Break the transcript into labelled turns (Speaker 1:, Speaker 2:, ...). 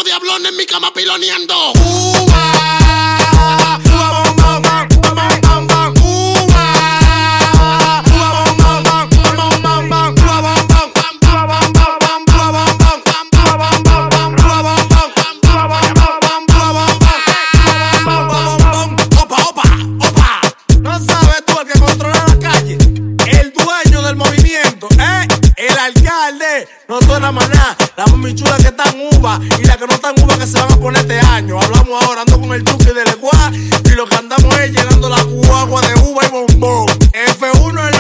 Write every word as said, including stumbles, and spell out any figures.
Speaker 1: diablones en mi cama piloneando.
Speaker 2: No suena maná, la mami chula que está en uva y la que no está en uva que se van a poner este año. Hablamos ahora, ando con el Chucky de Leguá y lo que andamos es llenando la guagua de uva y bombón. F uno es